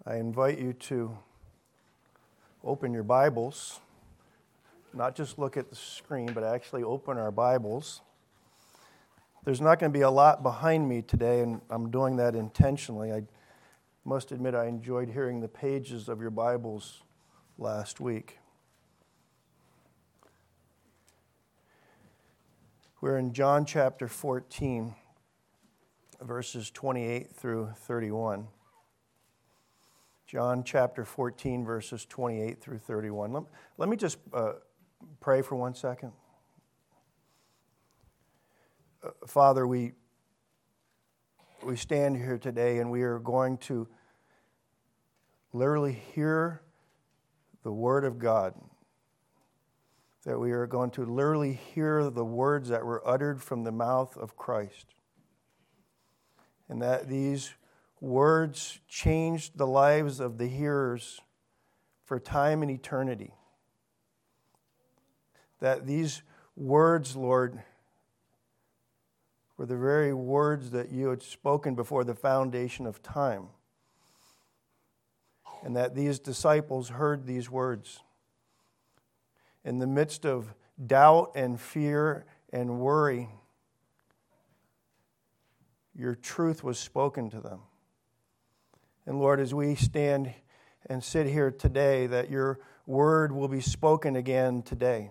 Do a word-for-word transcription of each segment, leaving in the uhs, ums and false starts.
I invite you to open your Bibles, not just look at the screen, but actually open our Bibles. There's not going to be a lot behind me today, and I'm doing that intentionally. I must admit I enjoyed hearing the pages of your Bibles last week. We're in John chapter fourteen, verses twenty-eight through thirty-one. John chapter fourteen, verses twenty-eight through thirty-one. Let, let me just uh, pray for one second. Uh, Father, we, we stand here today and we are going to literally hear the Word of God. That we are going to literally hear the words that were uttered from the mouth of Christ. And that these words changed the lives of the hearers for time and eternity. That these words, Lord, were the very words that you had spoken before the foundation of time. And that these disciples heard these words. In the midst of doubt and fear and worry, your truth was spoken to them. And Lord, as we stand and sit here today, that your word will be spoken again today.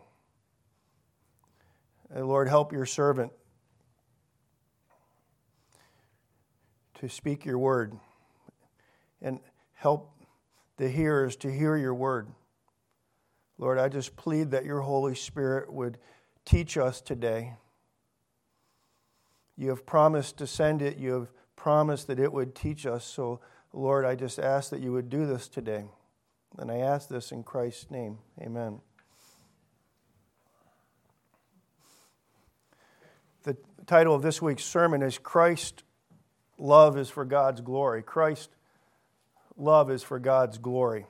And Lord, help your servant to speak your word and help the hearers to hear your word. Lord, I just plead that your Holy Spirit would teach us today. You have promised to send it. You have promised that it would teach us. So, Lord, I just ask that you would do this today. And I ask this in Christ's name. Amen. The title of this week's sermon is Christ, Love is for God's Glory. Christ, Love is for God's Glory.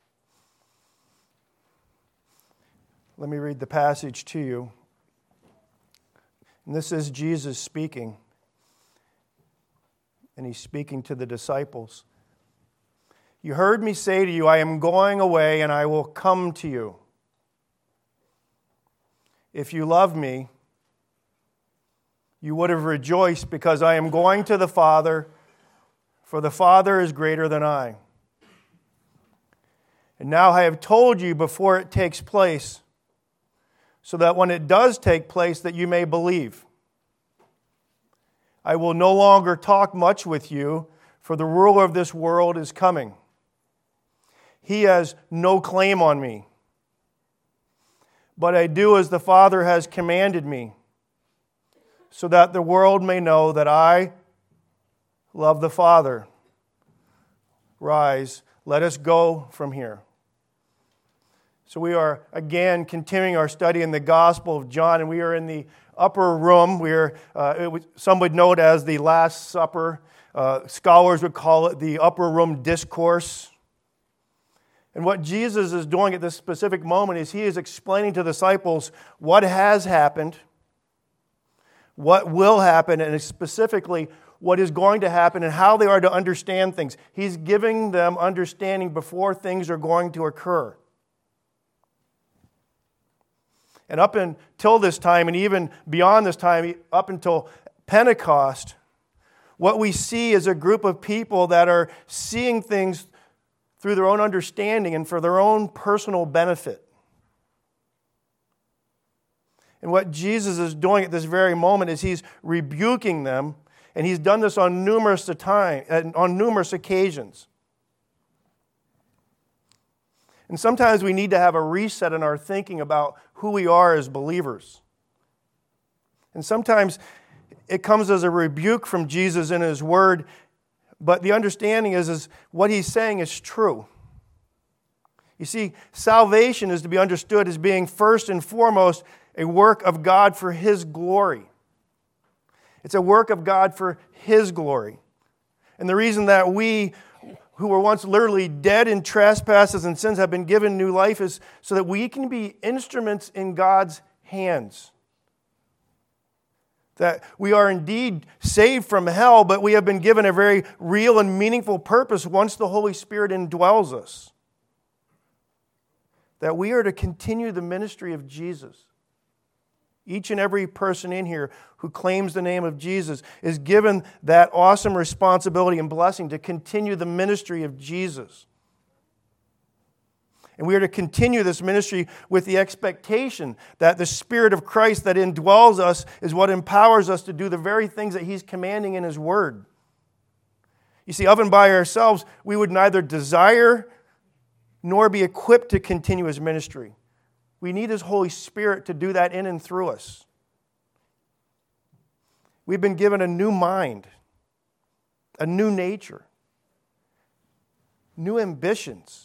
Let me read the passage to you. And this is Jesus speaking. And he's speaking to the disciples. You heard me say to you, I am going away and I will come to you. If you love me, you would have rejoiced because I am going to the Father, for the Father is greater than I. And now I have told you before it takes place, so that when it does take place, that you may believe. I will no longer talk much with you, for the ruler of this world is coming. He has no claim on me. But I do as the Father has commanded me, so that the world may know that I love the Father. Rise, let us go from here. So we are, again, continuing our study in the Gospel of John, and we are in the upper room. We are, uh, it would, some would know it as the Last Supper. Uh, scholars would call it the upper room discourse. And what Jesus is doing at this specific moment is he is explaining to the disciples what has happened, what will happen, and specifically what is going to happen and how they are to understand things. He's giving them understanding before things are going to occur. And up until this time, and even beyond this time, up until Pentecost, what we see is a group of people that are seeing things through their own understanding and for their own personal benefit. And what Jesus is doing at this very moment is he's rebuking them, and he's done this on numerous time, on numerous occasions. And sometimes we need to have a reset in our thinking about who we are as believers. And sometimes it comes as a rebuke from Jesus in his word, but the understanding is, is what he's saying is true. You see, salvation is to be understood as being first and foremost a work of God for his glory. It's a work of God for his glory. And the reason that we who were once literally dead in trespasses and sins have been given new life is so that we can be instruments in God's hands. That we are indeed saved from hell, but we have been given a very real and meaningful purpose once the Holy Spirit indwells us. That we are to continue the ministry of Jesus. Each and every person in here who claims the name of Jesus is given that awesome responsibility and blessing to continue the ministry of Jesus. And we are to continue this ministry with the expectation that the Spirit of Christ that indwells us is what empowers us to do the very things that He's commanding in His Word. You see, of and by ourselves, we would neither desire nor be equipped to continue His ministry. We need His Holy Spirit to do that in and through us. We've been given a new mind, a new nature, new ambitions.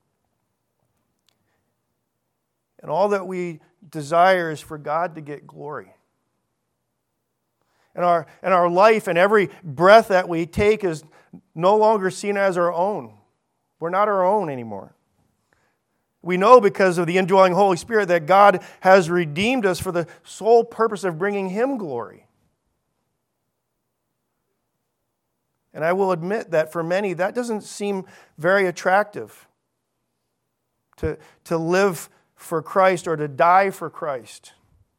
And all that we desire is for God to get glory. And our, and our life and every breath that we take is no longer seen as our own. We're not our own anymore. We know because of the indwelling Holy Spirit that God has redeemed us for the sole purpose of bringing Him glory. And I will admit that for many, that doesn't seem very attractive to, to live for Christ or to die for Christ.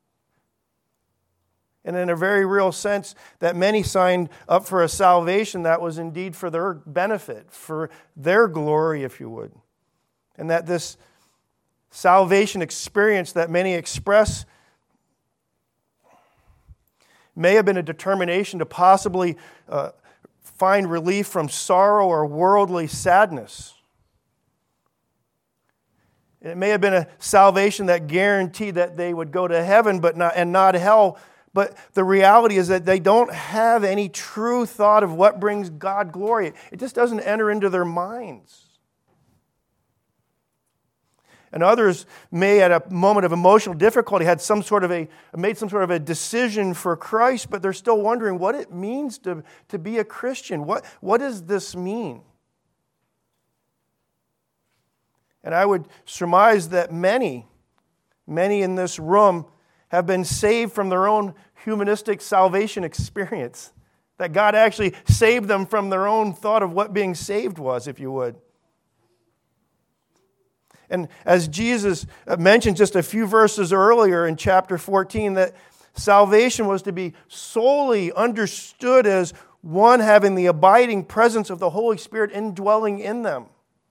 And in a very real sense, that many signed up for a salvation that was indeed for their benefit, for their glory, if you would. And that this salvation experience that many express may have been a determination to possibly uh, find relief from sorrow or worldly sadness. It may have been a salvation that guaranteed that they would go to heaven but not, and not hell. But the reality is that they don't have any true thought of what brings God glory. It just doesn't enter into their minds. And others may, at a moment of emotional difficulty, had some sort of a made some sort of a decision for Christ, but they're still wondering what it means to, to be a Christian. What, what does this mean? And I would surmise that many, many in this room have been saved from their own humanistic salvation experience. That God actually saved them from their own thought of what being saved was, if you would. And as Jesus mentioned just a few verses earlier in chapter fourteen, that salvation was to be solely understood as one having the abiding presence of the Holy Spirit indwelling in them.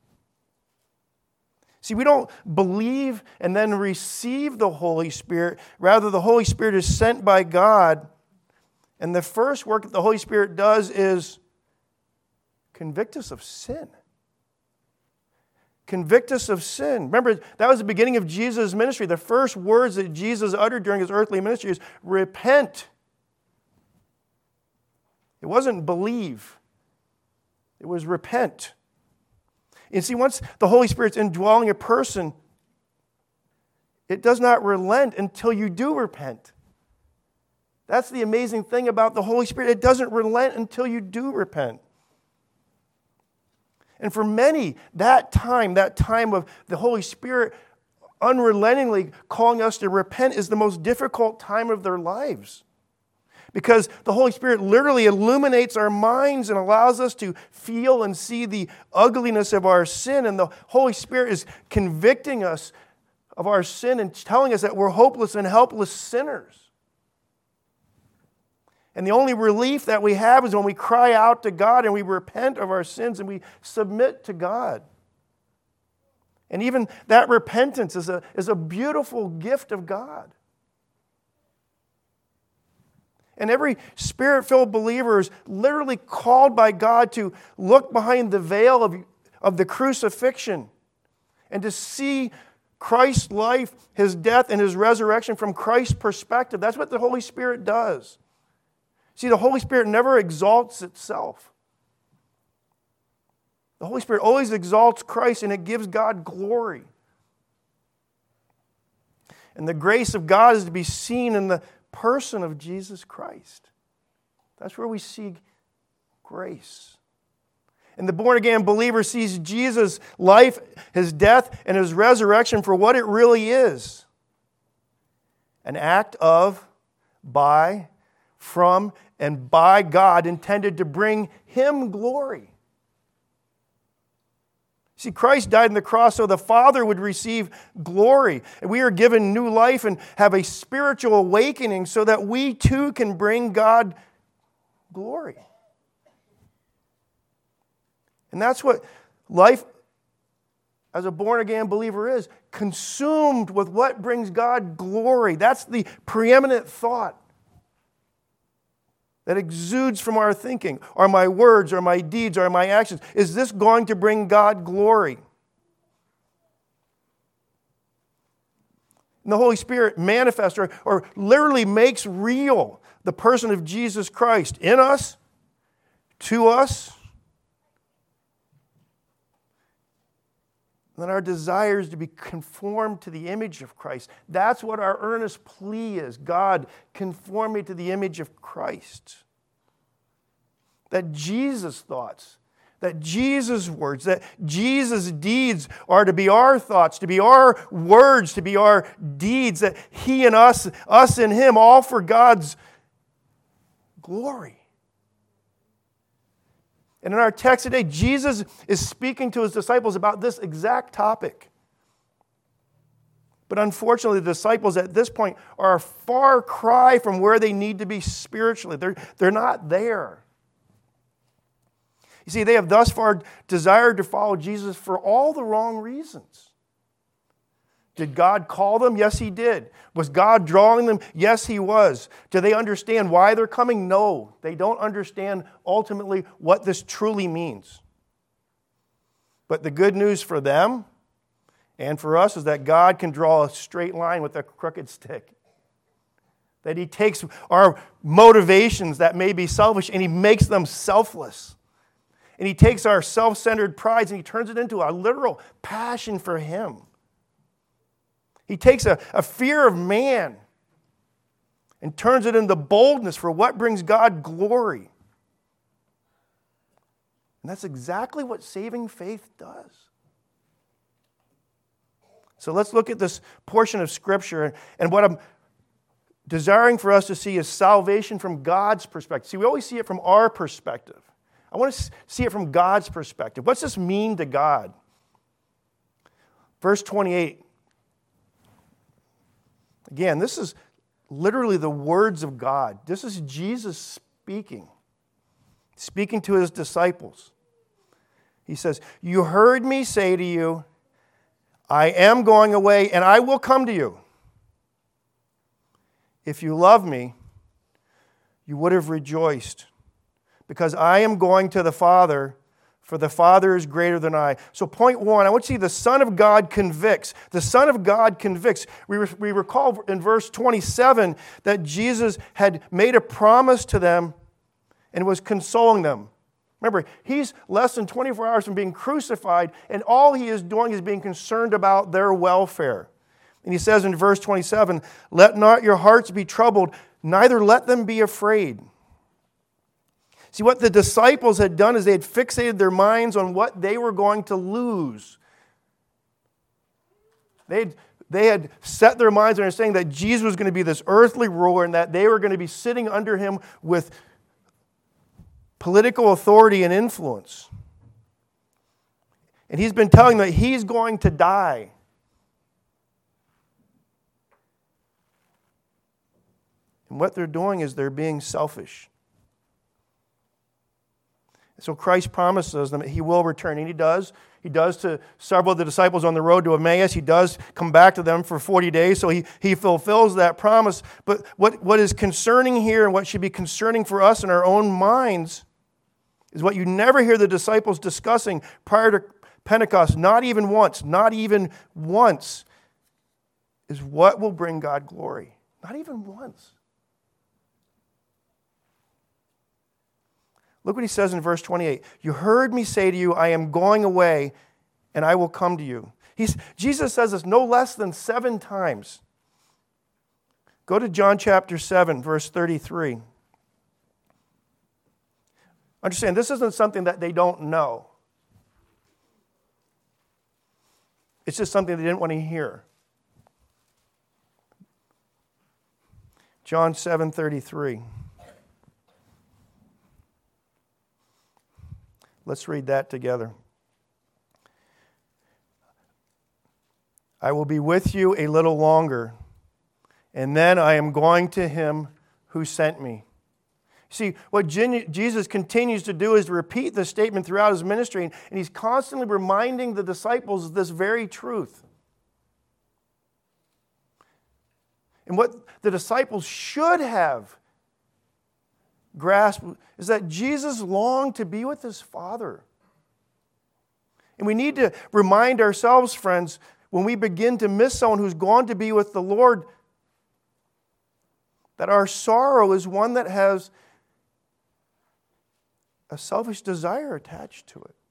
See, we don't believe and then receive the Holy Spirit. Rather, the Holy Spirit is sent by God. And the first work that the Holy Spirit does is convict us of sin. Convict us of sin. Remember, that was the beginning of Jesus' ministry. The first words that Jesus uttered during His earthly ministry is, repent. It wasn't believe. It was repent. And see, once the Holy Spirit's indwelling a person, it does not relent until you do repent. That's the amazing thing about the Holy Spirit. It doesn't relent until you do repent. And for many, that time, that time of the Holy Spirit unrelentingly calling us to repent is the most difficult time of their lives. Because the Holy Spirit literally illuminates our minds and allows us to feel and see the ugliness of our sin. And the Holy Spirit is convicting us of our sin and telling us that we're hopeless and helpless sinners. And the only relief that we have is when we cry out to God and we repent of our sins and we submit to God. And even that repentance is a, is a beautiful gift of God. And every Spirit-filled believer is literally called by God to look behind the veil of, of the crucifixion and to see Christ's life, His death, and His resurrection from Christ's perspective. That's what the Holy Spirit does. See, the Holy Spirit never exalts itself. The Holy Spirit always exalts Christ, and it gives God glory. And the grace of God is to be seen in the person of Jesus Christ. That's where we see grace. And the born-again believer sees Jesus' life, His death, and His resurrection for what it really is. An act of, by, from and by God, intended to bring Him glory. See, Christ died on the cross so the Father would receive glory. And we are given new life and have a spiritual awakening so that we too can bring God glory. And that's what life as a born-again believer is, consumed with what brings God glory. That's the preeminent thought that exudes from our thinking. Are my words, are my deeds, are my actions, is this going to bring God glory? And the Holy Spirit manifests or, or literally makes real the person of Jesus Christ in us, to us. And then our desires to be conformed to the image of Christ. That's what our earnest plea is. God, conform me to the image of Christ. That Jesus' thoughts, that Jesus' words, that Jesus' deeds are to be our thoughts, to be our words, to be our deeds, that He and us, us and Him, all for God's glory. And in our text today, Jesus is speaking to His disciples about this exact topic. But unfortunately, the disciples at this point are a far cry from where they need to be spiritually. They're, they're not there. You see, they have thus far desired to follow Jesus for all the wrong reasons. Did God call them? Yes, He did. Was God drawing them? Yes, He was. Do they understand why they're coming? No. They don't understand ultimately what this truly means. But the good news for them and for us is that God can draw a straight line with a crooked stick. That He takes our motivations that may be selfish and He makes them selfless. And He takes our self-centered prides and He turns it into a literal passion for Him. He takes a, a fear of man and turns it into boldness for what brings God glory. And that's exactly what saving faith does. So let's look at this portion of Scripture. And, and what I'm desiring for us to see is salvation from God's perspective. See, we always see it from our perspective. I want to see it from God's perspective. What's this mean to God? Verse twenty-eight. Again, this is literally the words of God. This is Jesus speaking, speaking to His disciples. He says, "You heard me say to you, I am going away and I will come to you. If you love me, you would have rejoiced, because I am going to the Father, for the Father is greater than I." So point one, I want you to see the Son of God convicts. The Son of God convicts. We, re- we recall in verse twenty-seven that Jesus had made a promise to them and was consoling them. Remember, He's less than twenty-four hours from being crucified, and all He is doing is being concerned about their welfare. And He says in verse twenty-seven, "Let not your hearts be troubled, neither let them be afraid." See, what the disciples had done is they had fixated their minds on what they were going to lose. They had, they had set their minds on understanding that Jesus was going to be this earthly ruler and that they were going to be sitting under Him with political authority and influence. And He's been telling them that He's going to die. And what they're doing is they're being selfish. So Christ promises them that He will return, and He does. He does to several of the disciples on the road to Emmaus. He does come back to them for forty days, so He, he fulfills that promise. But what, what is concerning here and what should be concerning for us in our own minds is what you never hear the disciples discussing prior to Pentecost, not even once, not even once, is what will bring God glory. Not even once. Look what He says in verse twenty-eight. "You heard me say to you, I am going away, and I will come to you." He's, Jesus says this no less than seven times. Go to John chapter seven, verse thirty-three. Understand, this isn't something that they don't know. It's just something they didn't want to hear. John seven thirty-three. Let's read that together. I will be with you a little longer, and then I am going to him who sent me. See, what Jesus continues to do is to repeat this statement throughout his ministry, and he's constantly reminding the disciples of this very truth. And what the disciples should have grasped is that Jesus longed to be with his Father. And we need to remind ourselves, friends, when we begin to miss someone who's gone to be with the Lord, that our sorrow is one that has a selfish desire attached to it.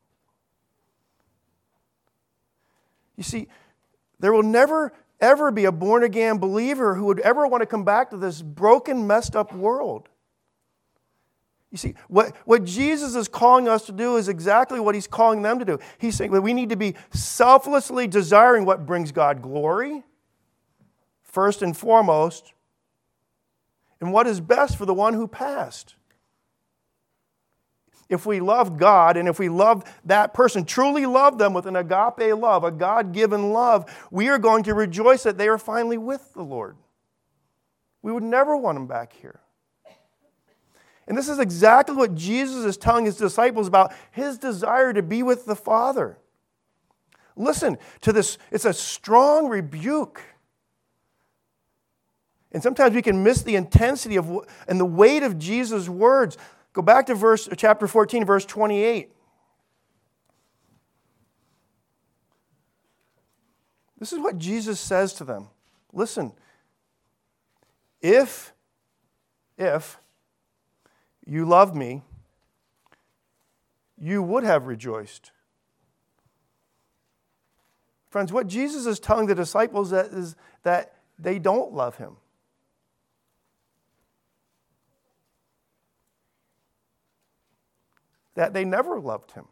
You see, there will never, ever be a born-again believer who would ever want to come back to this broken, messed up world. You see, what, what Jesus is calling us to do is exactly what he's calling them to do. He's saying that we need to be selflessly desiring what brings God glory, first and foremost, and what is best for the one who passed. If we love God and if we love that person, truly love them with an agape love, a God-given love, we are going to rejoice that they are finally with the Lord. We would never want them back here. And this is exactly what Jesus is telling his disciples about his desire to be with the Father. Listen to this. It's a strong rebuke. And sometimes we can miss the intensity of and the weight of Jesus' words. Go back to verse chapter fourteen, verse twenty-eight. This is what Jesus says to them. Listen, if, if you loved me, you would have rejoiced. Friends, what Jesus is telling the disciples that is that they don't love him. That they never loved him.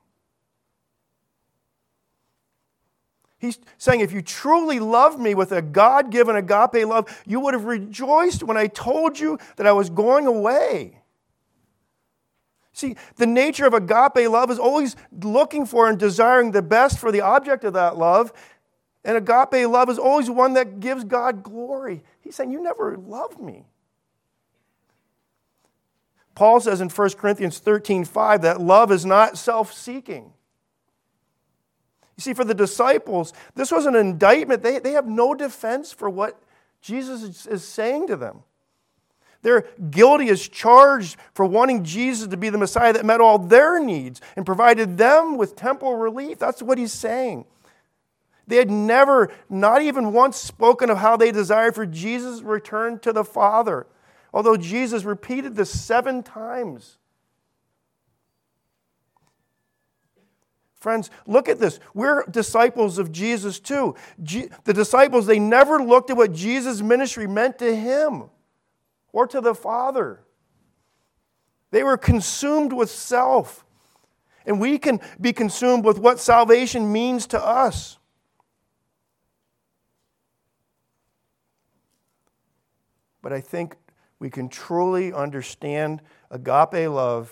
He's saying, if you truly loved me with a God-given agape love, you would have rejoiced when I told you that I was going away. See, the nature of agape love is always looking for and desiring the best for the object of that love. And agape love is always one that gives God glory. He's saying, you never loved me. Paul says in First Corinthians thirteen five that love is not self-seeking. You see, for the disciples, this was an indictment. They, they have no defense for what Jesus is, is saying to them. They're guilty as charged for wanting Jesus to be the Messiah that met all their needs and provided them with temporal relief. That's what he's saying. They had never, not even once, spoken of how they desired for Jesus' return to the Father. Although Jesus repeated this seven times. Friends, look at this. We're disciples of Jesus too. Je- the disciples, they never looked at what Jesus' ministry meant to him or to the Father. They were consumed with self. And we can be consumed with what salvation means to us. But I think we can truly understand agape love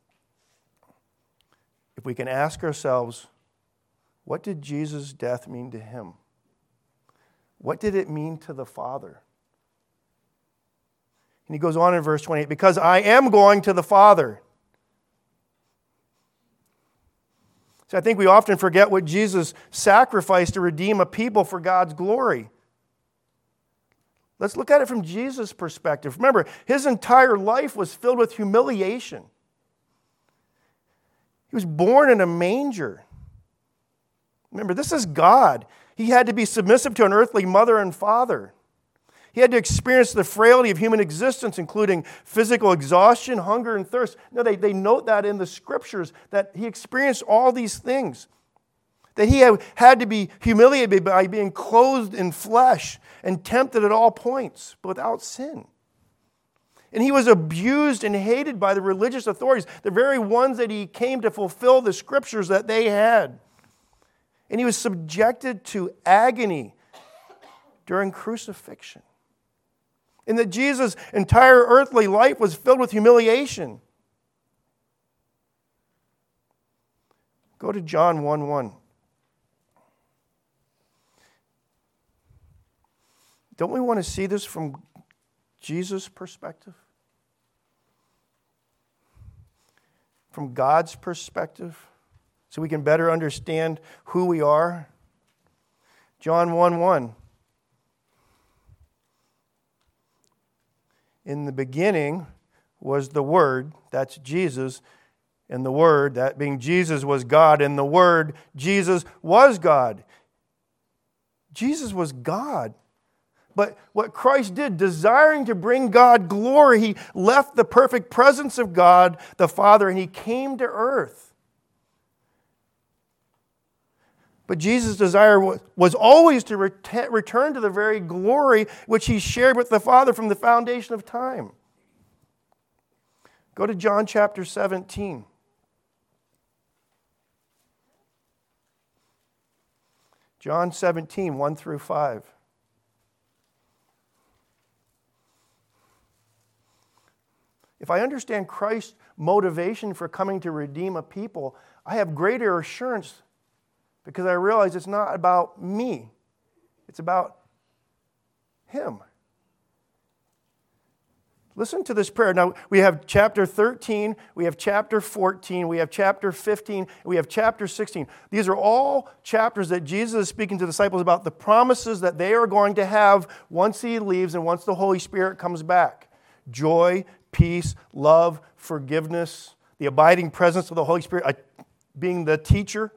if we can ask ourselves, what did Jesus' death mean to him? What did it mean to the Father? And he goes on in verse twenty-eight, because I am going to the Father. So I think we often forget what Jesus sacrificed to redeem a people for God's glory. Let's look at it from Jesus' perspective. Remember, his entire life was filled with humiliation. He was born in a manger. Remember, this is God. He had to be submissive to an earthly mother and father. He had to experience the frailty of human existence, including physical exhaustion, hunger, and thirst. No, they, they note that in the scriptures, that he experienced all these things. That he had to be humiliated by being clothed in flesh and tempted at all points, but without sin. And he was abused and hated by the religious authorities, the very ones that he came to fulfill the scriptures that they had. And he was subjected to agony during crucifixion. And that Jesus' entire earthly life was filled with humiliation. Go to John one one. Don't we want to see this from Jesus' perspective? From God's perspective? So we can better understand who we are? John one one. In the beginning was the Word, that's Jesus, and the Word, that being Jesus, was God, and the Word, Jesus, was God. Jesus was God. But what Christ did, desiring to bring God glory, He left the perfect presence of God, the Father, and He came to earth. But Jesus' desire was always to return to the very glory which He shared with the Father from the foundation of time. Go to John chapter seventeen. John seventeen, one through five. If I understand Christ's motivation for coming to redeem a people, I have greater assurance because I realize it's not about me. It's about Him. Listen to this prayer. Now, we have chapter thirteen, we have chapter fourteen, we have chapter fifteen, we have chapter sixteen. These are all chapters that Jesus is speaking to the disciples about the promises that they are going to have once He leaves and once the Holy Spirit comes back. Joy, peace, love, forgiveness, the abiding presence of the Holy Spirit being the teacher.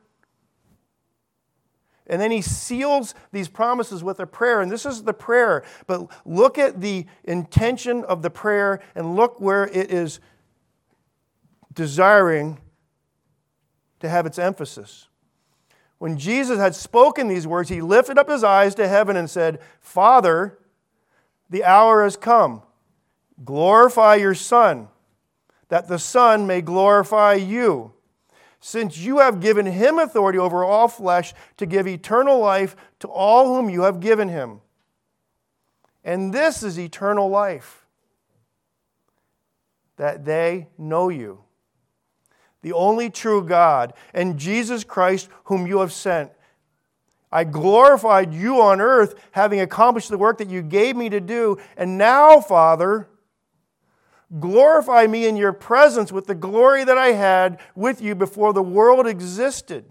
And then He seals these promises with a prayer, and this is the prayer. But look at the intention of the prayer and look where it is desiring to have its emphasis. When Jesus had spoken these words, He lifted up His eyes to heaven and said, Father, the hour has come. Glorify Your Son, that the Son may glorify You, since You have given Him authority over all flesh to give eternal life to all whom You have given Him. And this is eternal life, that they know You, the only true God, and Jesus Christ whom You have sent. I glorified You on earth, having accomplished the work that You gave Me to do. And now, Father, glorify Me in Your presence with the glory that I had with You before the world existed.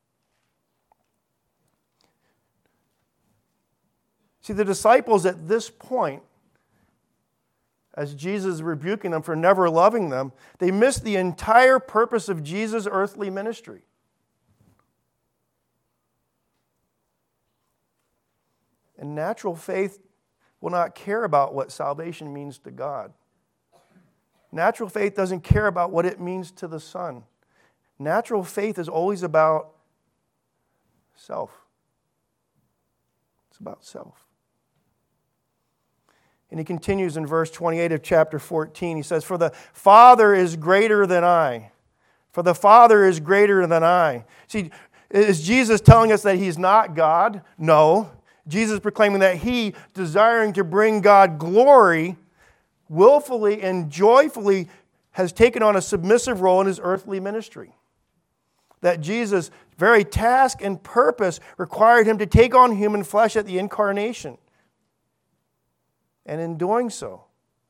See, the disciples at this point, as Jesus is rebuking them for never loving them, they missed the entire purpose of Jesus' earthly ministry. And natural faith will not care about what salvation means to God. Natural faith doesn't care about what it means to the Son. Natural faith is always about self. It's about self. And he continues in verse twenty-eight of chapter fourteen. He says, For the Father is greater than I. For the Father is greater than I. See, is Jesus telling us that He's not God? No. Jesus is proclaiming that He, desiring to bring God glory, willfully and joyfully has taken on a submissive role in His earthly ministry. That Jesus' very task and purpose required Him to take on human flesh at the incarnation. And in doing so,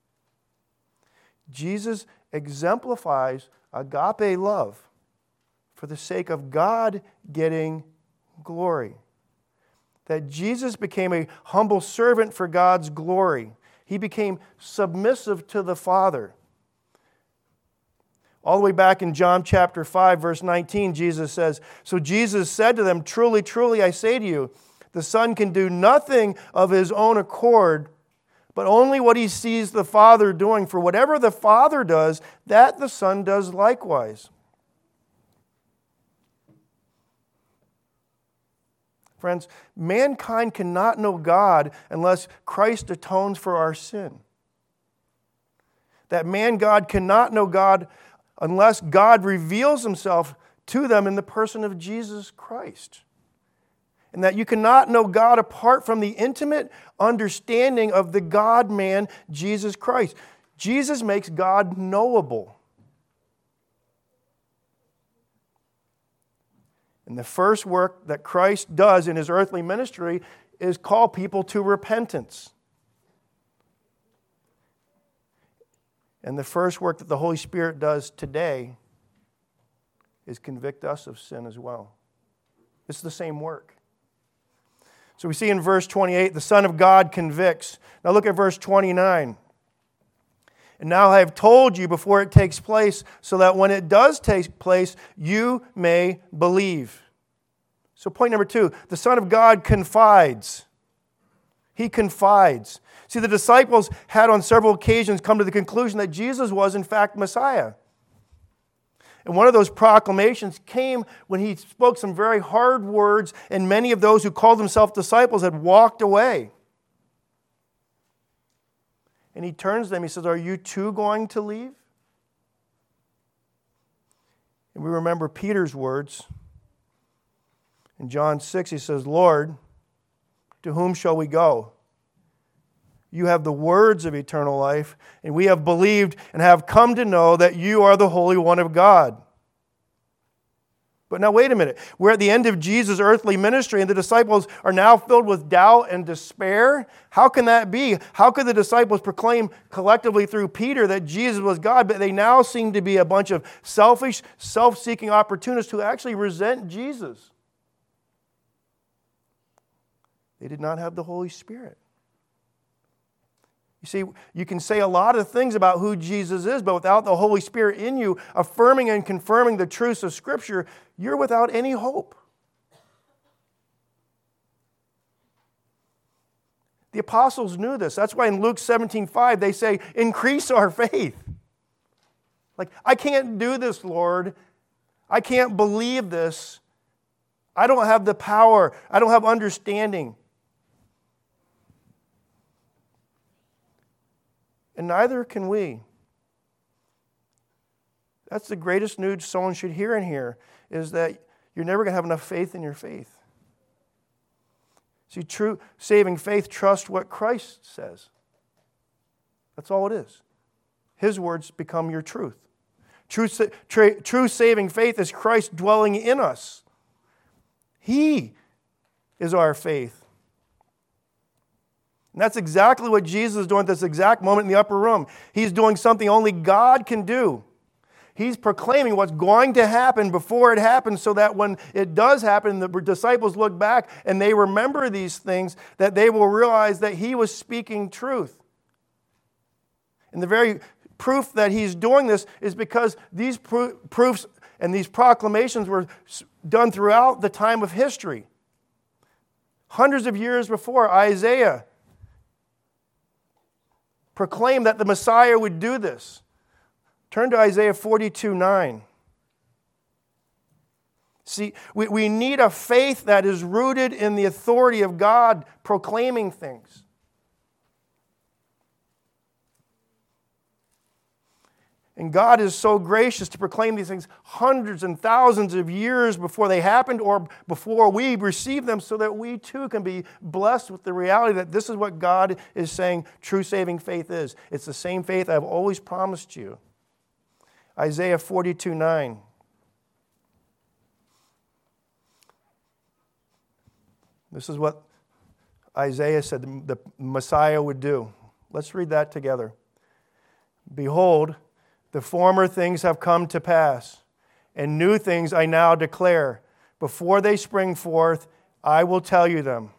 Jesus exemplifies agape love for the sake of God getting glory. That Jesus became a humble servant for God's glory. He became submissive to the Father. All the way back in John chapter five, verse nineteen, Jesus says, So Jesus said to them, Truly, truly, I say to you, the Son can do nothing of His own accord, but only what He sees the Father doing. For whatever the Father does, that the Son does likewise. Friends, mankind cannot know God unless Christ atones for our sin. That man, God, cannot know God unless God reveals Himself to them in the person of Jesus Christ. And that you cannot know God apart from the intimate understanding of the God-man, Jesus Christ. Jesus makes God knowable. And the first work that Christ does in his earthly ministry is call people to repentance. And the first work that the Holy Spirit does today is convict us of sin as well. It's the same work. So we see in verse twenty-eight, the Son of God convicts. Now look at verse twenty-nine. And now I have told you before it takes place, so that when it does take place, you may believe. So point number two, the Son of God confides. He confides. See, the disciples had on several occasions come to the conclusion that Jesus was in fact Messiah. And one of those proclamations came when he spoke some very hard words, and many of those who called themselves disciples had walked away. And he turns to them, he says, are you too going to leave? And we remember Peter's words. In John six, he says, Lord, to whom shall we go? You have the words of eternal life, and we have believed and have come to know that you are the Holy One of God. But now wait a minute. We're at the end of Jesus' earthly ministry, and the disciples are now filled with doubt and despair. How can that be? How could the disciples proclaim collectively through Peter that Jesus was God, but they now seem to be a bunch of selfish, self-seeking opportunists who actually resent Jesus? They did not have the Holy Spirit. You see, you can say a lot of things about who Jesus is, but without the Holy Spirit in you, affirming and confirming the truths of Scripture, you're without any hope. The apostles knew this. That's why in Luke seventeen five they say, increase our faith. Like, I can't do this, Lord. I can't believe this. I don't have the power. I don't have understanding. And neither can we. That's the greatest news someone should hear in here, is that you're never going to have enough faith in your faith. See, true saving faith trusts what Christ says. That's all it is. His words become your truth. True, tra- true saving faith is Christ dwelling in us. He is our faith. And that's exactly what Jesus is doing at this exact moment in the upper room. He's doing something only God can do. He's proclaiming what's going to happen before it happens, so that when it does happen, the disciples look back and they remember these things, that they will realize that he was speaking truth. And the very proof that he's doing this is because these pro- proofs and these proclamations were done throughout the time of history. Hundreds of years before, Isaiah proclaimed that the Messiah would do this. Turn to Isaiah forty-two nine. See, we, we need a faith that is rooted in the authority of God proclaiming things. And God is so gracious to proclaim these things hundreds and thousands of years before they happened or before we receive them, so that we too can be blessed with the reality that this is what God is saying true saving faith is. It's the same faith I've always promised you. Isaiah forty-two nine. This is what Isaiah said the Messiah would do. Let's read that together. Behold, the former things have come to pass, and new things I now declare. Before they spring forth, I will tell you them.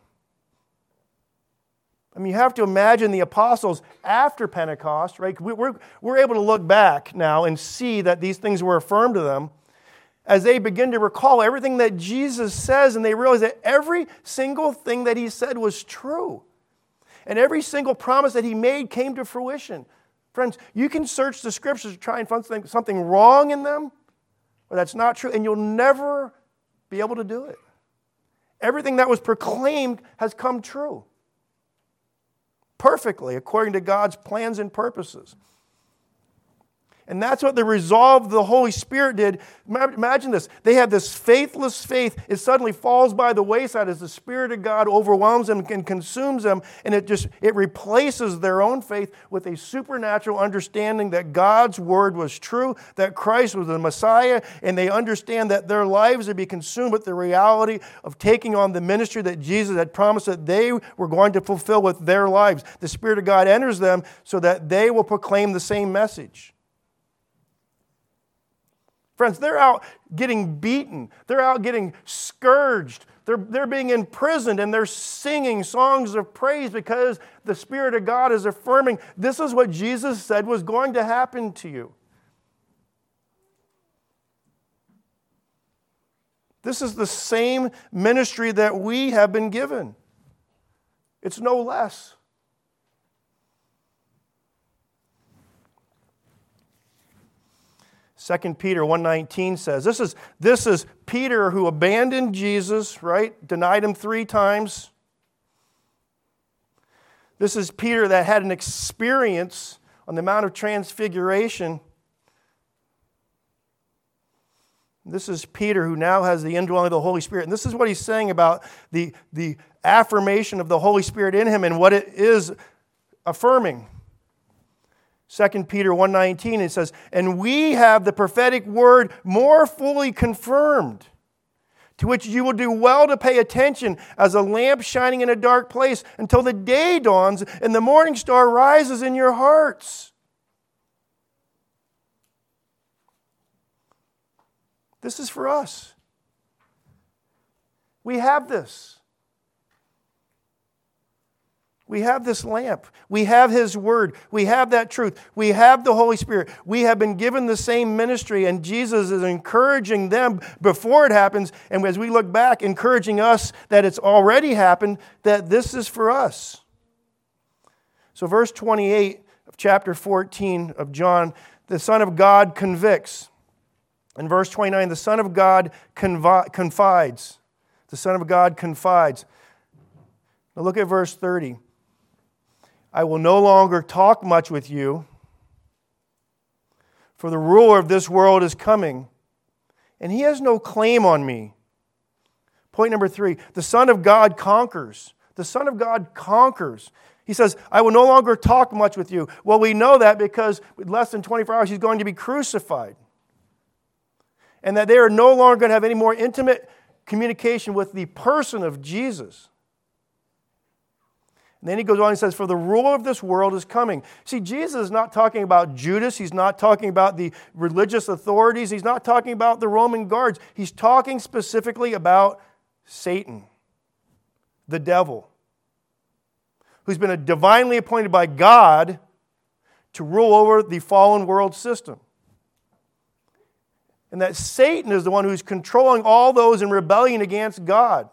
I mean, you have to imagine the apostles after Pentecost, right? We're, we're able to look back now and see that these things were affirmed to them as they begin to recall everything that Jesus says, and they realize that every single thing that he said was true. And every single promise that he made came to fruition. Friends, you can search the Scriptures to try and find something, something wrong in them, or that's not true, and you'll never be able to do it. Everything that was proclaimed has come true. Perfectly, according to God's plans and purposes. And that's what the resolve of the Holy Spirit did. Imagine this. They have this faithless faith. It suddenly falls by the wayside as the Spirit of God overwhelms them and consumes them. And it just it replaces their own faith with a supernatural understanding that God's word was true, that Christ was the Messiah, and they understand that their lives would be consumed with the reality of taking on the ministry that Jesus had promised that they were going to fulfill with their lives. The Spirit of God enters them so that they will proclaim the same message. Friends, they're out getting beaten. They're out getting scourged. They're, they're being imprisoned, and they're singing songs of praise because the Spirit of God is affirming this is what Jesus said was going to happen to you. This is the same ministry that we have been given. It's no less. Second Peter one nineteen says, this is, this is Peter who abandoned Jesus, right? Denied him three times. This is Peter that had an experience on the Mount of Transfiguration. This is Peter who now has the indwelling of the Holy Spirit. And this is what he's saying about the, the affirmation of the Holy Spirit in him and what it is affirming. Second Peter one nineteen, it says, and we have the prophetic word more fully confirmed, to which you will do well to pay attention as a lamp shining in a dark place until the day dawns and the morning star rises in your hearts. This is for us. We have this. We have this lamp. We have His Word. We have that truth. We have the Holy Spirit. We have been given the same ministry, and Jesus is encouraging them before it happens, and as we look back, encouraging us that it's already happened, that this is for us. So verse twenty-eight of chapter fourteen of John, the Son of God convicts. In verse twenty-nine, the Son of God confi- confides. The Son of God confides. Now look at verse thirty. I will no longer talk much with you, for the ruler of this world is coming, and he has no claim on me. Point number three, the Son of God conquers. The Son of God conquers. He says, I will no longer talk much with you. Well, we know that because with less than twenty-four hours, he's going to be crucified. And that they are no longer going to have any more intimate communication with the person of Jesus. And then he goes on and says, for the ruler of this world is coming. See, Jesus is not talking about Judas. He's not talking about the religious authorities. He's not talking about the Roman guards. He's talking specifically about Satan, the devil, who's been divinely appointed by God to rule over the fallen world system. And that Satan is the one who's controlling all those in rebellion against God.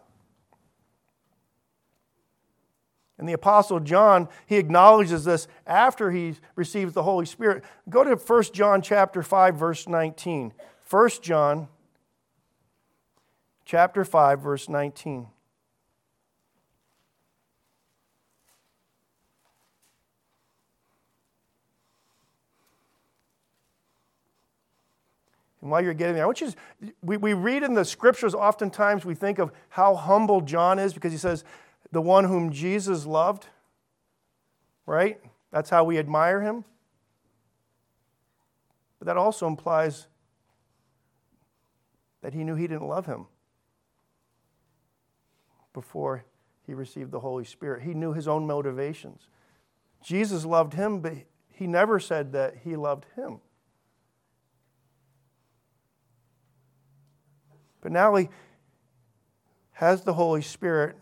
And the Apostle John, he acknowledges this after he receives the Holy Spirit. Go to First John chapter five, verse nineteen. First John chapter five, verse nineteen. And while you're getting there, I want you to, we, we read in the scriptures oftentimes we think of how humble John is because he says, the one whom Jesus loved, right? That's how we admire him. But that also implies that he knew he didn't love him before he received the Holy Spirit. He knew his own motivations. Jesus loved him, but he never said that he loved him. But now he has the Holy Spirit.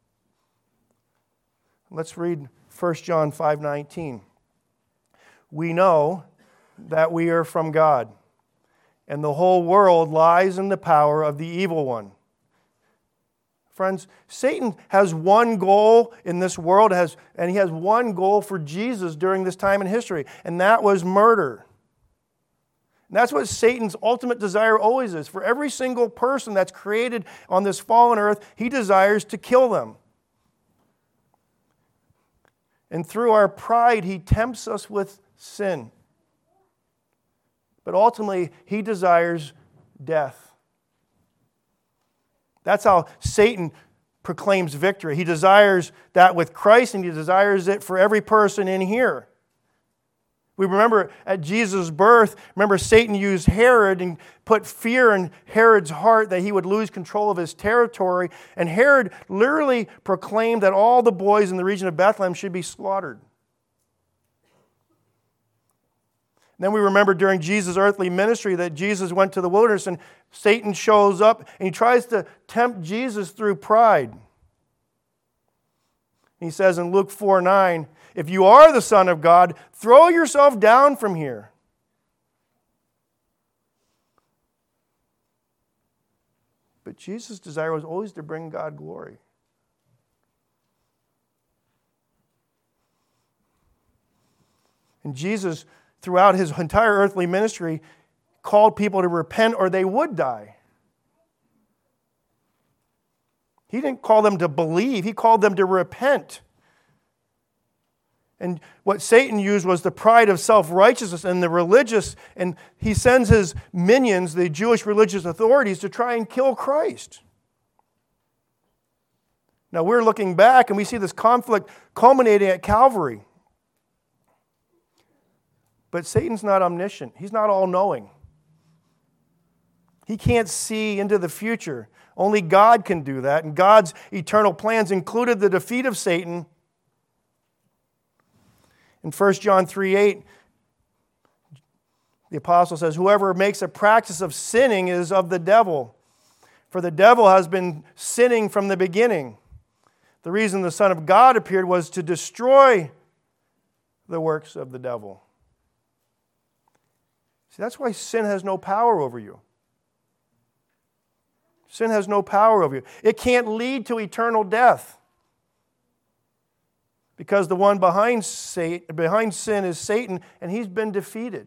Let's read First John five nineteen. We know that we are from God, and the whole world lies in the power of the evil one. Friends, Satan has one goal in this world, has, and he has one goal for Jesus during this time in history, and that was murder. And that's what Satan's ultimate desire always is. For every single person that's created on this fallen earth, he desires to kill them. And through our pride, he tempts us with sin. But ultimately, he desires death. That's how Satan proclaims victory. He desires that with Christ, and he desires it for every person in here. We remember at Jesus' birth, remember Satan used Herod and put fear in Herod's heart that he would lose control of his territory. And Herod literally proclaimed that all the boys in the region of Bethlehem should be slaughtered. Then we remember during Jesus' earthly ministry that Jesus went to the wilderness and Satan shows up and he tries to tempt Jesus through pride. He says in Luke four nine, if you are the Son of God, throw yourself down from here. But Jesus' desire was always to bring God glory. And Jesus, throughout his entire earthly ministry, called people to repent or they would die. He didn't call them to believe. He called them to repent. And what Satan used was the pride of self-righteousness and the religious, and he sends his minions, the Jewish religious authorities, to try and kill Christ. Now we're looking back and we see this conflict culminating at Calvary. But Satan's not omniscient. He's not all-knowing. He can't see into the future. Only God can do that. And God's eternal plans included the defeat of Satan. In First John three eight, the apostle says, whoever makes a practice of sinning is of the devil. For the devil has been sinning from the beginning. The reason the Son of God appeared was to destroy the works of the devil. See, that's why sin has no power over you. Sin has no power over you. It can't lead to eternal death. Because the one behind Satan, behind sin is Satan, and he's been defeated.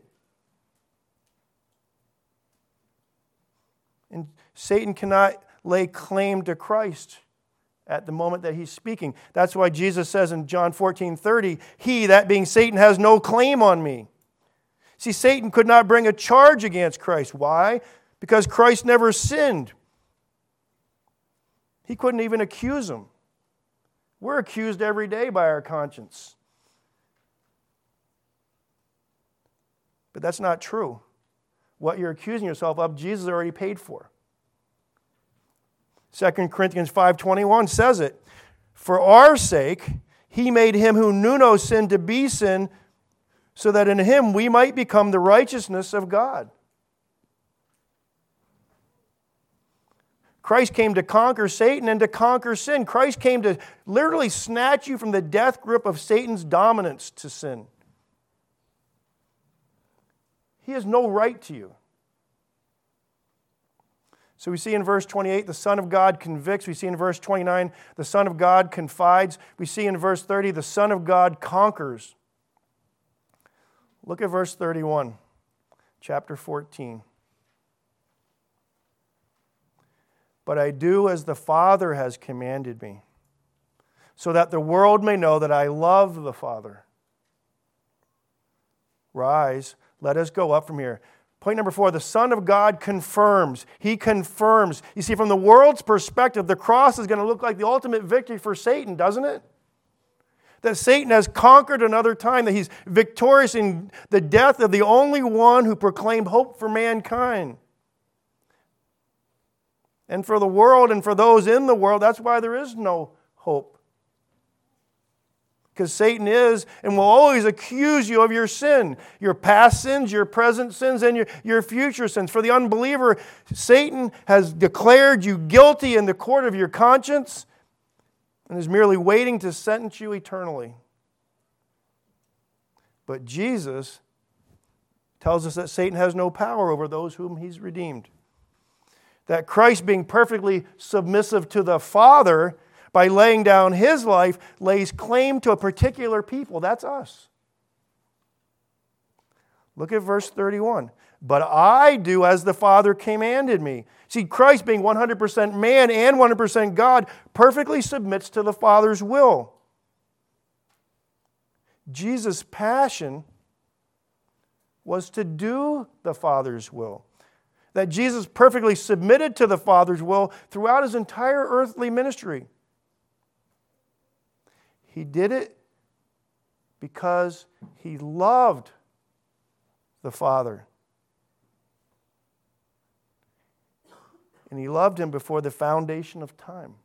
And Satan cannot lay claim to Christ at the moment that he's speaking. That's why Jesus says in John fourteen thirty, he, that being Satan, has no claim on me. See, Satan could not bring a charge against Christ. Why? Because Christ never sinned. He couldn't even accuse him. We're accused every day by our conscience. But that's not true. What you're accusing yourself of, Jesus already paid for. Second Corinthians five twenty-one says it. For our sake, he made him who knew no sin to be sin, so that in him we might become the righteousness of God. Christ came to conquer Satan and to conquer sin. Christ came to literally snatch you from the death grip of Satan's dominance to sin. He has no right to you. So we see in verse twenty-eight, the Son of God convicts. We see in verse twenty-nine, the Son of God confides. We see in verse thirty, the Son of God conquers. Look at verse thirty-one, chapter fourteen. But I do as the Father has commanded me, so that the world may know that I love the Father. Rise, let us go up from here. Point number four, the Son of God confirms. He confirms. You see, from the world's perspective, the cross is going to look like the ultimate victory for Satan, doesn't it? That Satan has conquered another time, that he's victorious in the death of the only one who proclaimed hope for mankind. And for the world and for those in the world, that's why there is no hope. Because Satan is and will always accuse you of your sin. Your past sins, your present sins, and your, your future sins. For the unbeliever, Satan has declared you guilty in the court of your conscience and is merely waiting to sentence you eternally. But Jesus tells us that Satan has no power over those whom he's redeemed. That Christ, being perfectly submissive to the Father by laying down his life, lays claim to a particular people. That's us. Look at verse thirty-one. But I do as the Father commanded me. See, Christ, being one hundred percent man and one hundred percent God, perfectly submits to the Father's will. Jesus' passion was to do the Father's will. That Jesus perfectly submitted to the Father's will throughout his entire earthly ministry. He did it because he loved the Father. And he loved him before the foundation of time.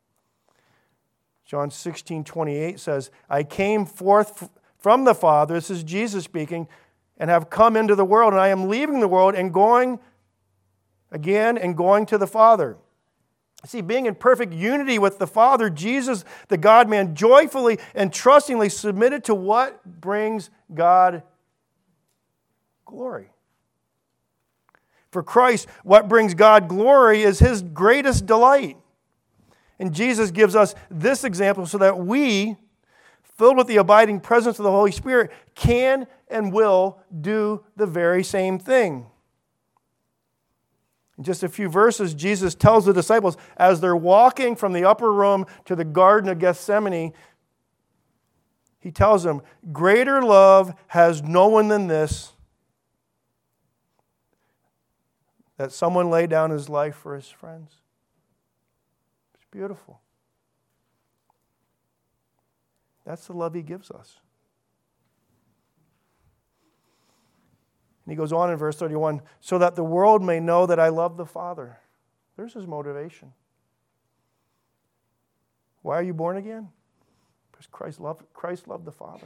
John sixteen twenty-eight says, I came forth from the Father, this is Jesus speaking, and have come into the world, and I am leaving the world and going again and going to the Father. See, being in perfect unity with the Father, Jesus, the God-man, joyfully and trustingly submitted to what brings God glory. For Christ, what brings God glory is his greatest delight. And Jesus gives us this example so that we, filled with the abiding presence of the Holy Spirit, can and will do the very same thing. In just a few verses, Jesus tells the disciples, as they're walking from the upper room to the Garden of Gethsemane, he tells them, greater love has no one than this, that someone lay down his life for his friends. It's beautiful. That's the love he gives us. And he goes on in verse thirty-one, so that the world may know that I love the Father. There's his motivation. Why are you born again? Because Christ loved, Christ loved the Father.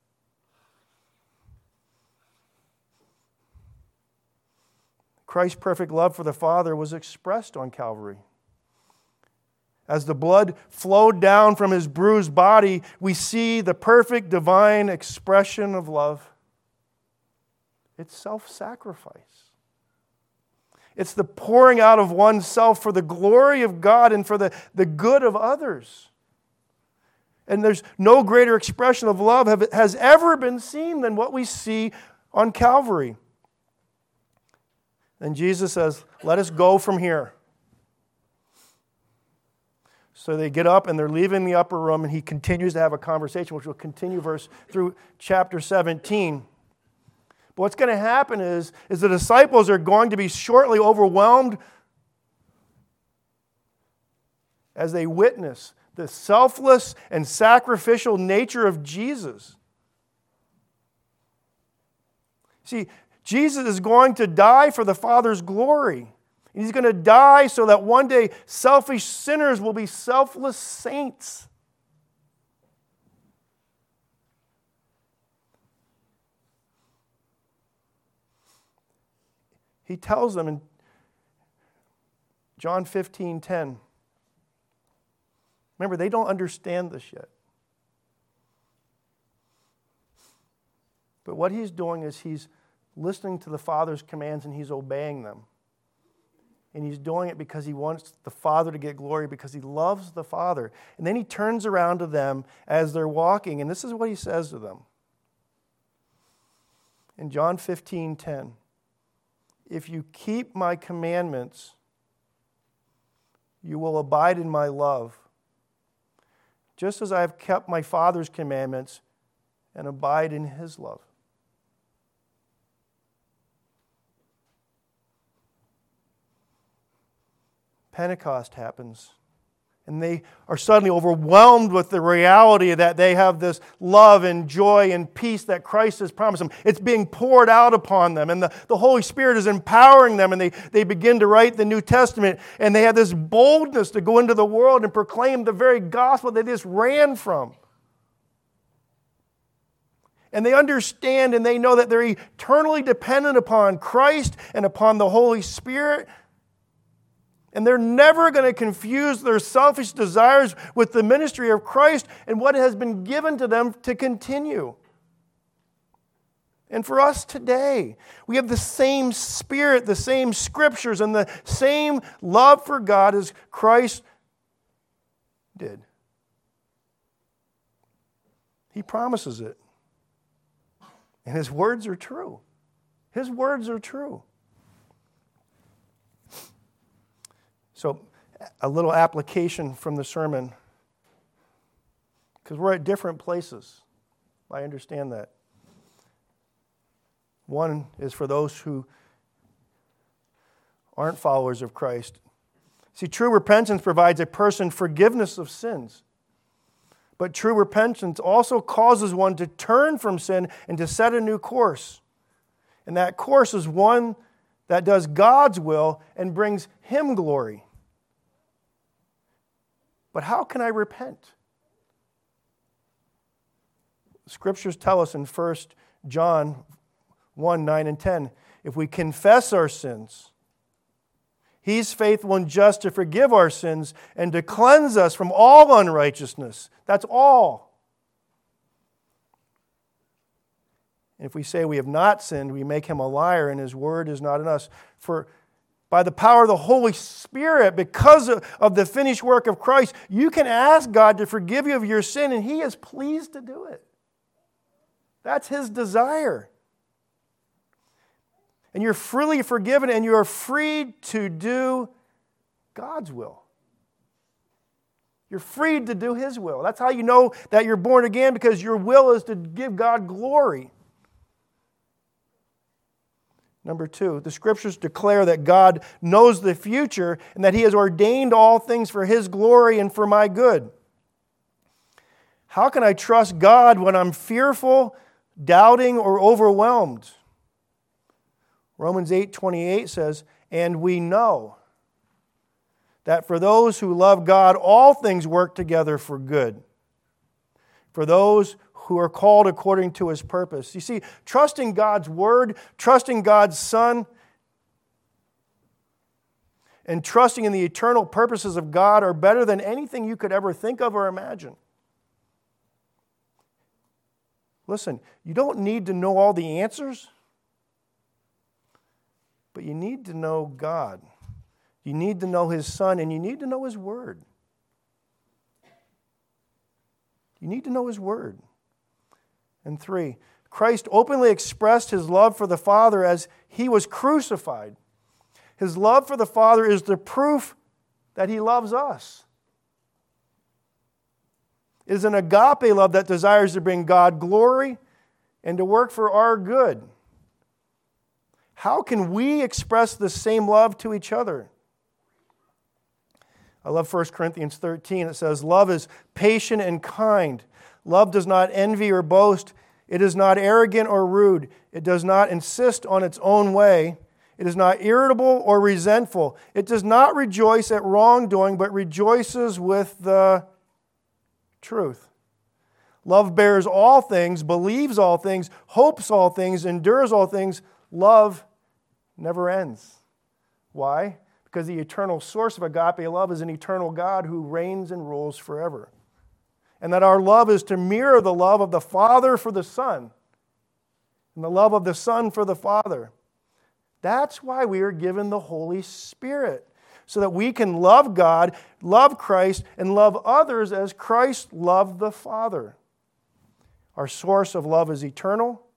Christ's perfect love for the Father was expressed on Calvary. As the blood flowed down from his bruised body, we see the perfect divine expression of love. It's self-sacrifice. It's the pouring out of oneself for the glory of God and for the, the good of others. And there's no greater expression of love have, has ever been seen than what we see on Calvary. And Jesus says, let us go from here. So they get up and they're leaving the upper room, and he continues to have a conversation, which will continue verse through chapter seventeen. But what's going to happen is, is the disciples are going to be shortly overwhelmed as they witness the selfless and sacrificial nature of Jesus. See, Jesus is going to die for the Father's glory. He's going to die so that one day selfish sinners will be selfless saints. He tells them in John fifteen ten. Remember, they don't understand this yet. But what he's doing is he's listening to the Father's commands and he's obeying them. And he's doing it because he wants the Father to get glory, because he loves the Father. And then he turns around to them as they're walking, and this is what he says to them. In John fifteen ten, if you keep my commandments, you will abide in my love, just as I have kept my Father's commandments and abide in his love. Pentecost happens, and they are suddenly overwhelmed with the reality that they have this love and joy and peace that Christ has promised them. It's being poured out upon them, and the, the Holy Spirit is empowering them, and they, they begin to write the New Testament, and they have this boldness to go into the world and proclaim the very gospel they just ran from. And they understand and they know that they're eternally dependent upon Christ and upon the Holy Spirit. And they're never going to confuse their selfish desires with the ministry of Christ and what has been given to them to continue. And for us today, we have the same Spirit, the same Scriptures, and the same love for God as Christ did. He promises it. And His words are true. His words are true. So, a little application from the sermon, because we're at different places. I understand that. One is for those who aren't followers of Christ. See, true repentance provides a person forgiveness of sins. But true repentance also causes one to turn from sin and to set a new course. And that course is one that does God's will and brings Him glory. But how can I repent? Scriptures tell us in First John one, nine and ten, if we confess our sins, He's faithful and just to forgive our sins and to cleanse us from all unrighteousness. That's all. And if we say we have not sinned, we make Him a liar and His word is not in us. For by the power of the Holy Spirit, because of, of the finished work of Christ, you can ask God to forgive you of your sin, and He is pleased to do it. That's His desire. And you're freely forgiven, and you are free to do God's will. You're free to do His will. That's how you know that you're born again, because your will is to give God glory. Number two, the Scriptures declare that God knows the future and that He has ordained all things for His glory and for my good. How can I trust God when I'm fearful, doubting, or overwhelmed? Romans eight twenty-eight says, and we know that for those who love God, all things work together for good. For those who are called according to His purpose. You see, trusting God's Word, trusting God's Son, and trusting in the eternal purposes of God are better than anything you could ever think of or imagine. Listen, you don't need to know all the answers, but you need to know God. You need to know His Son, and you need to know His Word. You need to know His Word. And three, Christ openly expressed His love for the Father as He was crucified. His love for the Father is the proof that He loves us. It is an agape love that desires to bring God glory and to work for our good. How can we express the same love to each other? I love First Corinthians thirteen. It says, love is patient and kind. Love does not envy or boast. It is not arrogant or rude. It does not insist on its own way. It is not irritable or resentful. It does not rejoice at wrongdoing, but rejoices with the truth. Love bears all things, believes all things, hopes all things, endures all things. Love never ends. Why? Because the eternal source of agape love is an eternal God who reigns and rules forever. And that our love is to mirror the love of the Father for the Son, and the love of the Son for the Father. That's why we are given the Holy Spirit, so that we can love God, love Christ, and love others as Christ loved the Father. Our source of love is eternal,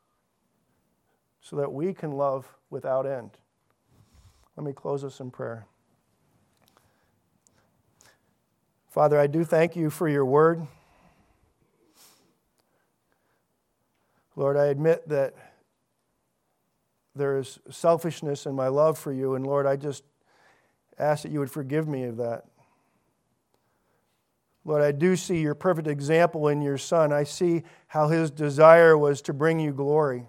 so that we can love without end. Let me close us in prayer. Father, I do thank You for Your word. Lord, I admit that there is selfishness in my love for You, and Lord, I just ask that You would forgive me of that. Lord, I do see Your perfect example in Your Son. I see how His desire was to bring You glory.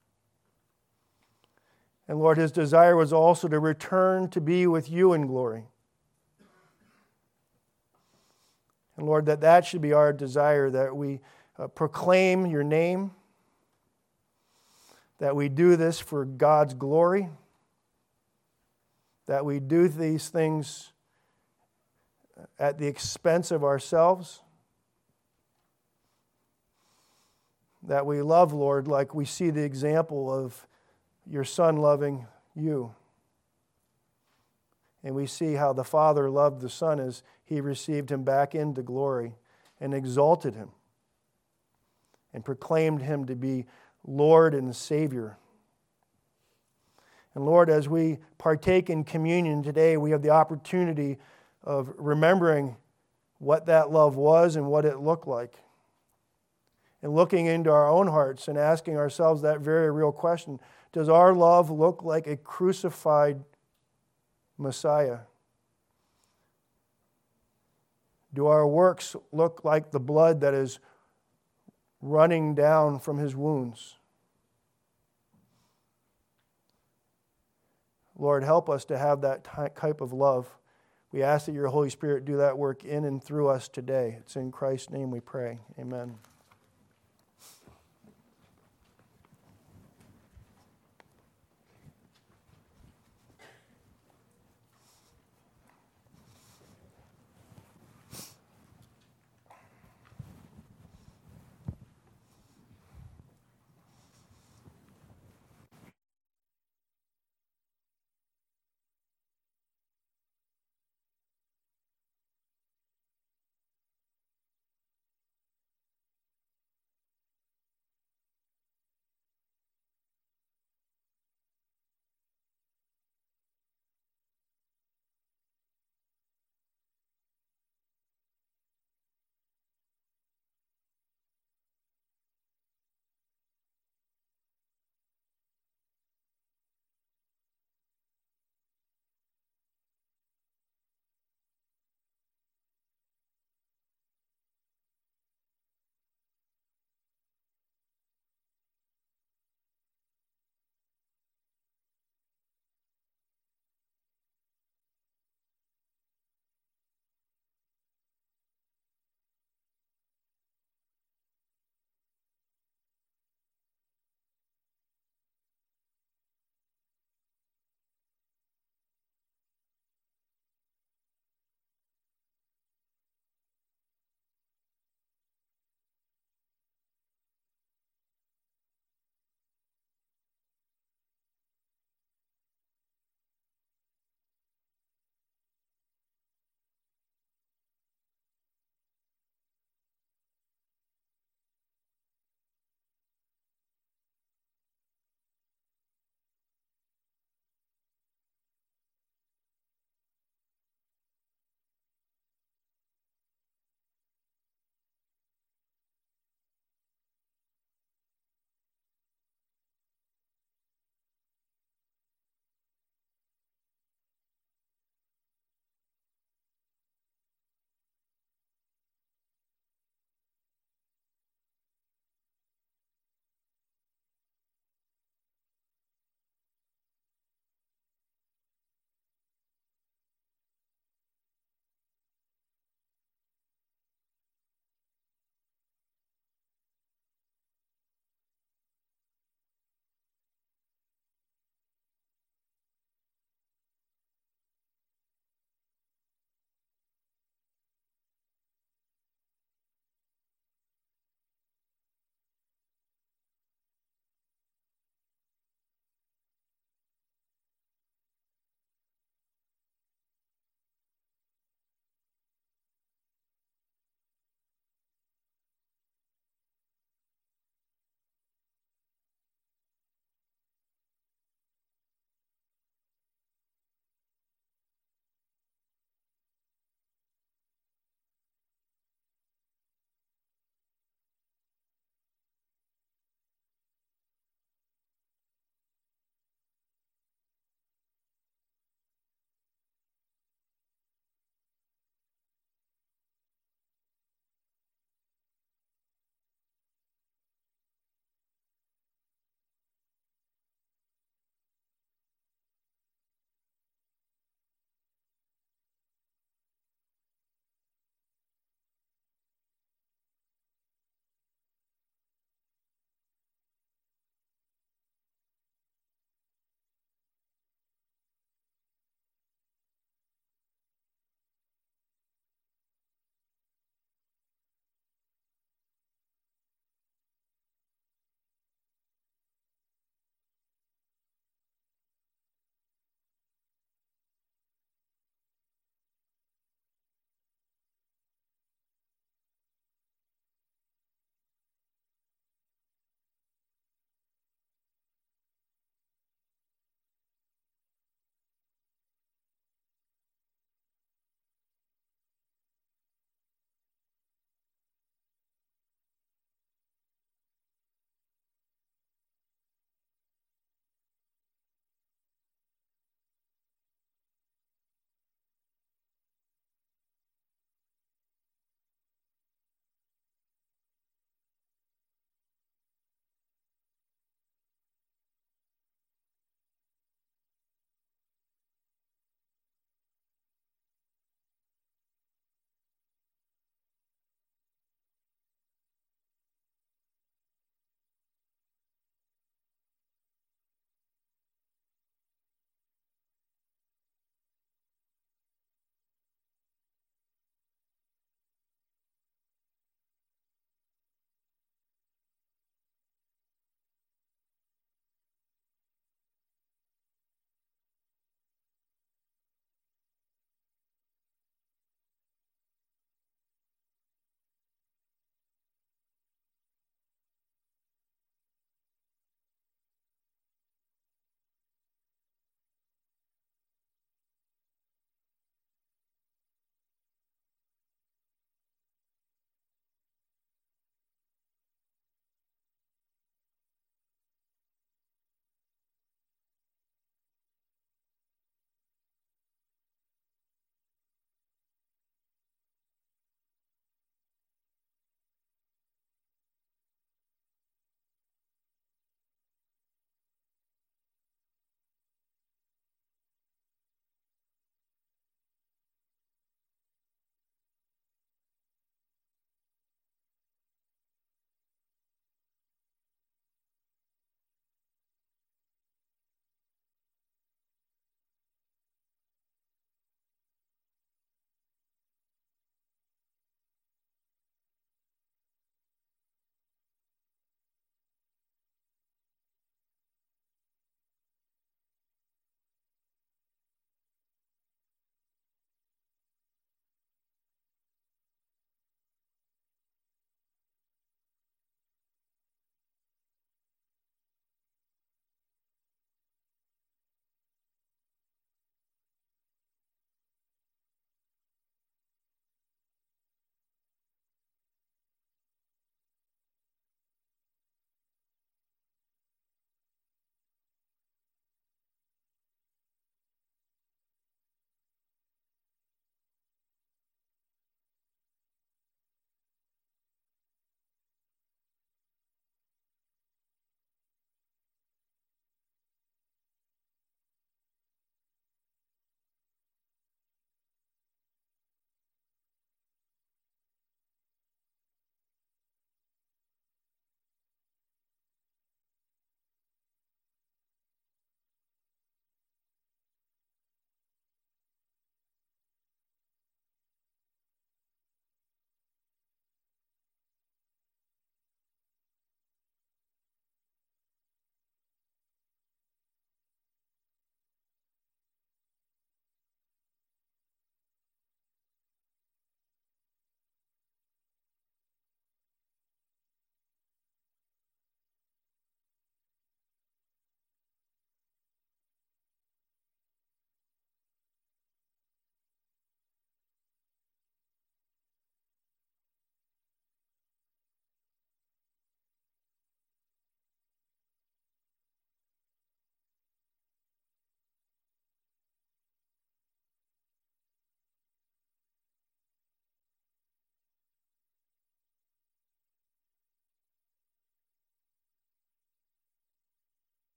And Lord, His desire was also to return to be with You in glory. And Lord, that that should be our desire, that we uh, proclaim Your name, that we do this for God's glory, that we do these things at the expense of ourselves, that we love, Lord, like we see the example of Your Son loving You. And we see how the Father loved the Son as He received Him back into glory and exalted Him and proclaimed Him to be Lord and Savior. And Lord, as we partake in communion today, we have the opportunity of remembering what that love was and what it looked like. and looking into our own hearts and asking ourselves that very real question. Does our love look like a crucified Messiah? Do our works look like the blood that is running down from his wounds? Lord, help us to have that type of love. We ask that your Holy Spirit do that work in and through us today. It's in Christ's name we pray. Amen.